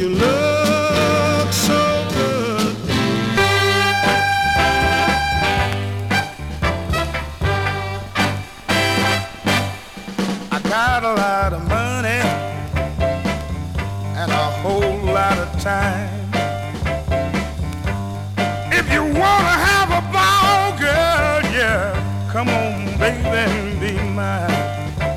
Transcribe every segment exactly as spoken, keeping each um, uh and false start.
You look so good. I got a lot of money and a whole lot of time. If you wanna have a ball, girl, yeah, come on, baby, and be mine.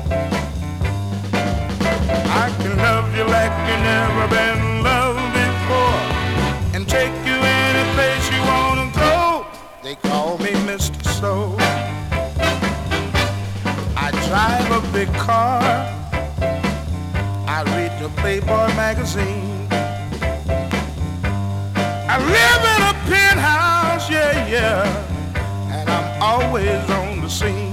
I can love you like you never been loved before, and take you any place you wanna go. They call me Mister Slow. I drive a big car. I read the Playboy magazine. I live in a penthouse, yeah, yeah, and I'm always on the scene.